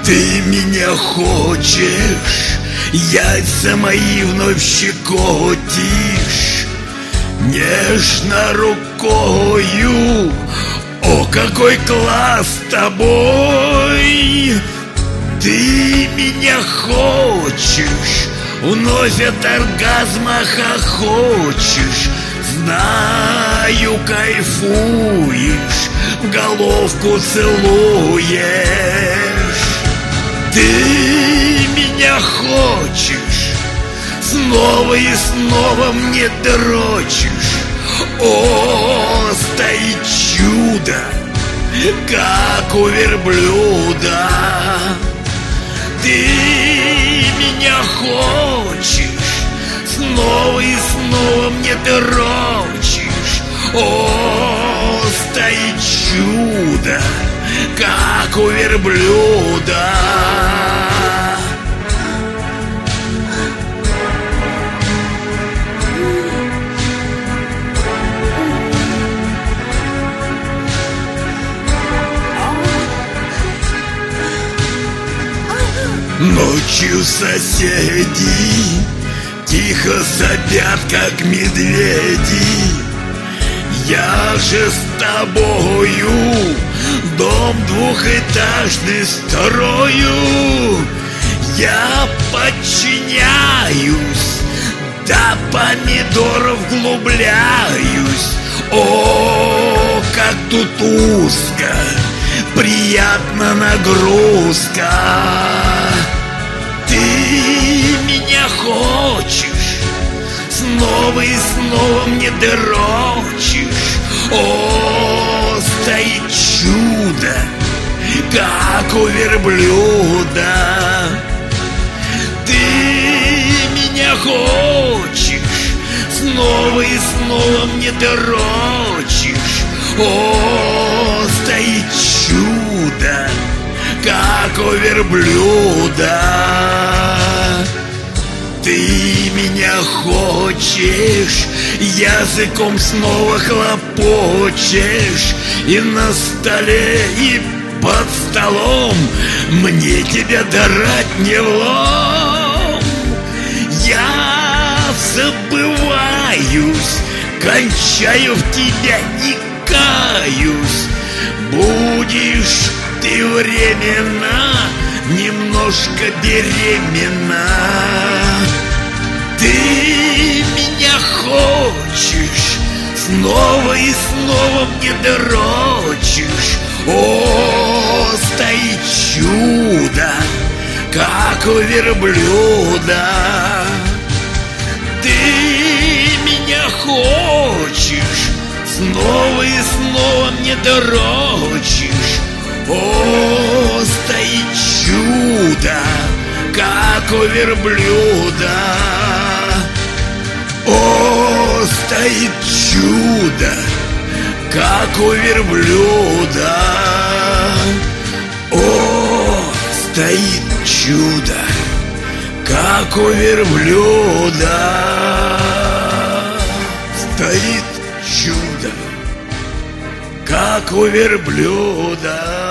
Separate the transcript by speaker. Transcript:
Speaker 1: Ты меня хочешь, яйца мои вновь щекотишь нежно рукою. О, какой класс с тобой! Ты меня хочешь, вновь от оргазма хохочешь. Знаю, кайфуешь, в головку целуешь. Ты меня хочешь, снова и снова мне дрочишь. О, стоит чудо, как у верблюда. Ты меня хочешь, снова и снова мне дрочишь. О, стоит чудо, как у верблюда. Ночью соседи тихо сопят, как медведи. Я же с тобою дом двухэтажный строю. Я подчиняюсь, до помидоров вглубляюсь. О, как тут узко, приятна нагрузка. Ты меня хочешь, снова и снова мне дрочишь. О, стоит чудо, как у верблюда. Ты меня хочешь, снова и снова мне дрочишь. О, стоит чудо, как у верблюда. Ты меня хочешь, языком снова хлопочешь. И на столе, и под столом мне тебя драть не влом. Я забываюсь, кончаю в тебя и каюсь. Будешь ты временно немножко беременна. Ты меня хочешь, снова и снова мне дрочишь. О, стоит чудо, как у верблюда. Ты меня хочешь, снова и снова мне дрочишь. О, стоит чудо, как у верблюда. О, стоит чудо, как у верблюда. О, стоит чудо, как у верблюда. Стоит чудо, как у верблюда.